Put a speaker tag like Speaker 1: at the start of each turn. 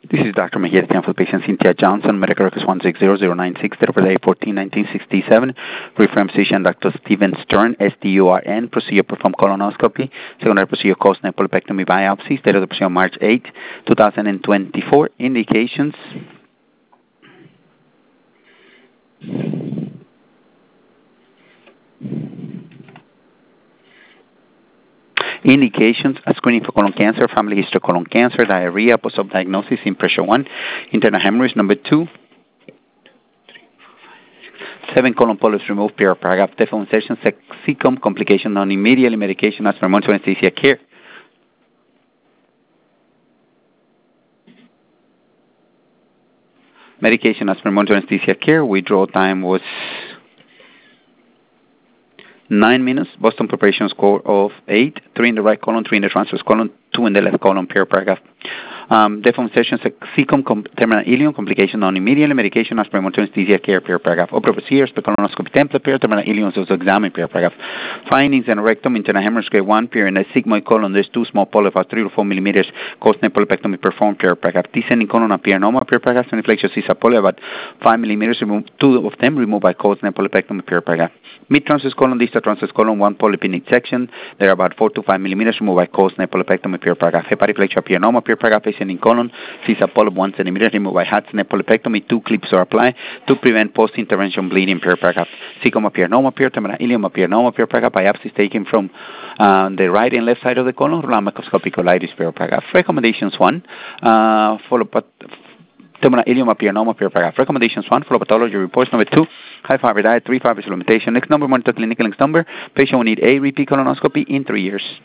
Speaker 1: This is Dr. Mejia, the for patient Cynthia Johnson, medical records 1600960, for 14-1967. Referring physician Dr. Stephen Stern, SDURN, procedure performed colonoscopy, secondary procedure caused nephropectomy biopsy, date of the procedure March 8, 2024. Indications. Indications: a screening for colon cancer, family history of colon cancer, diarrhea, post-op diagnosis, impression 1, internal hemorrhage number 2, 7 colon polyps removed, paragraph, default insertion, cecum, complication non immediately, medication as per monitoring anesthesia care. Medication as per monitoring anesthesia care. Withdrawal time was 9 minutes. Boston preparation score of 8. 3 in the right colon, 3 in the transverse colon, 2 in the left colon, paragraph. Default insertion, cecum, terminal ileum, complication non immediately, medication as per monitoring anesthesia care, paragraph. Opera procedures, colonoscopy template, terminal ileum, also examined, paragraph. Findings in rectum, internal hemorrhage grade 1, in the sigmoid colon, there's 2 small polyps of 3 to 4 millimeters, caused nephropectomy performed, paragraph. Descending colon appear normal, paragraph. Inflection is a polyp about 5 millimeters, removed, 2 of them removed by caused nephropectomy, paragraph. Mid-transverse colon, distal transverse colon, 1 polyp in each section. There are about 4 to 5 millimeters removed by caused nephropectomy, paragraph. Hepatic flexure appear normal, paragraph. In colon, sees a polyp 1 centimeter, removed by Had's nephropectomy, 2 clips are applied to prevent post-intervention bleeding, paragraph. Cecum appear normal, terminal ileum appear normal, paragraph. Biopsy taken from the right and left side of the colon, microscopic colitis, paragraph. Recommendations 1, terminal ileum appear normal, paragraph. Recommendations 1, follow pathology reports. Number 2, high fiber diet, 3 fiber supplementation. Next number, monitor clinical. Next number, patient will need a repeat colonoscopy in 3 years.